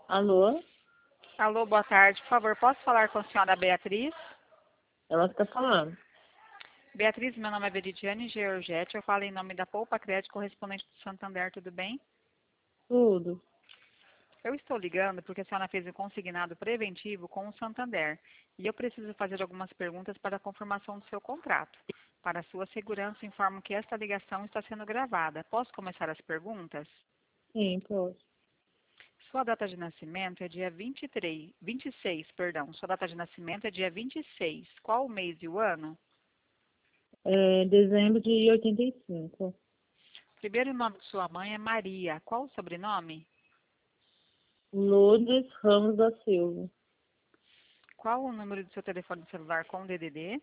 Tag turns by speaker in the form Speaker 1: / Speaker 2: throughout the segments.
Speaker 1: Alô?
Speaker 2: Alô, boa tarde. Por favor, posso falar com a senhora Beatriz?
Speaker 1: Ela que tá falando.
Speaker 2: Beatriz, meu nome é Veridiane Georgette. Eu falo em nome da Poupa Crédito, correspondente do Santander, tudo bem?
Speaker 1: Tudo.
Speaker 2: Eu estou ligando porque a senhora fez um consignado preventivo com o Santander e eu preciso fazer algumas perguntas para a confirmação do seu contrato. Para sua segurança, informo que esta ligação está sendo gravada. Posso começar as perguntas?
Speaker 1: Sim, posso.
Speaker 2: Sua data de nascimento é dia 26, perdão. Sua data de nascimento é dia 26. Qual o mês e o ano?
Speaker 1: Dezembro de 85.
Speaker 2: Primeiro nome de sua mãe é Maria. Qual o sobrenome?
Speaker 1: Lourdes Ramos da Silva.
Speaker 2: Qual o número do seu telefone celular com DDD?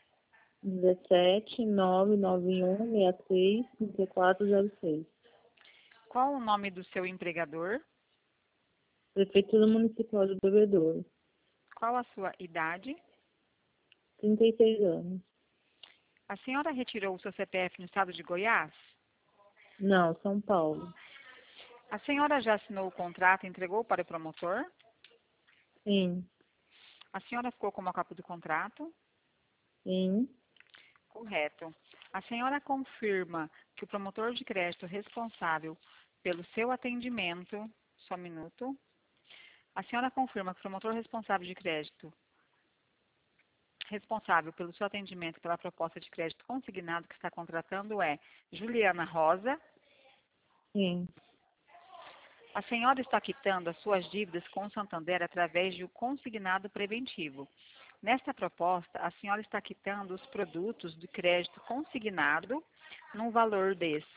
Speaker 1: 17 991 63 3406.
Speaker 2: Qual o nome do seu empregador?
Speaker 1: Prefeitura Municipal de Bebedouro.
Speaker 2: Qual a sua idade?
Speaker 1: 36 anos.
Speaker 2: A senhora retirou o seu CPF no estado de Goiás?
Speaker 1: Não, São Paulo.
Speaker 2: A senhora já assinou o contrato e entregou para o promotor?
Speaker 1: Sim,
Speaker 2: A senhora ficou com uma cópia do contrato?
Speaker 1: sim,
Speaker 2: Correto. A senhora confirma que o promotor de crédito responsável pelo seu atendimento, só um minuto. A senhora confirma que o promotor responsável de crédito, responsável pelo seu atendimento pela proposta de crédito consignado que está contratando é Juliana Rosa.
Speaker 1: sim.
Speaker 2: A senhora está quitando as suas dívidas com o Santander através de um consignado preventivo. Nesta proposta, a senhora está quitando os produtos do crédito consignado num valor de R$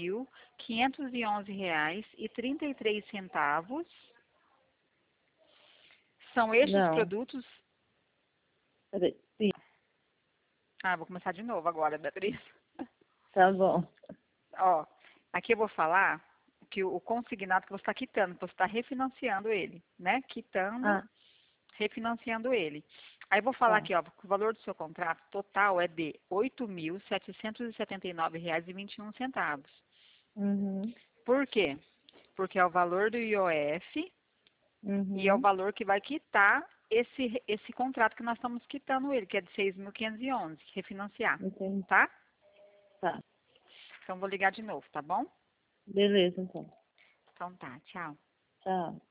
Speaker 2: 6.511,33. São estes
Speaker 1: Não.
Speaker 2: produtos.
Speaker 1: Peraí. Sim,
Speaker 2: Vou começar de novo agora, Beatriz.
Speaker 1: tá bom.
Speaker 2: Ó, aqui eu vou falar que o consignado que você está quitando, que você está refinanciando ele, né? Quitando,
Speaker 1: Ah,
Speaker 2: refinanciando ele. Aí eu vou falar
Speaker 1: tá.
Speaker 2: aqui, ó, que o valor do seu contrato total é de R$ 8.779,21.
Speaker 1: Uhum,
Speaker 2: Por quê? Porque é o valor do IOF e é o
Speaker 1: uhum.
Speaker 2: valor que vai quitar esse contrato que nós estamos quitando ele, que é de 6.511, refinanciar,
Speaker 1: Entendi.
Speaker 2: tá?
Speaker 1: Tá.
Speaker 2: Então vou ligar de novo, tá bom?
Speaker 1: Beleza, então.
Speaker 2: Então tá, tchau.
Speaker 1: Tchau.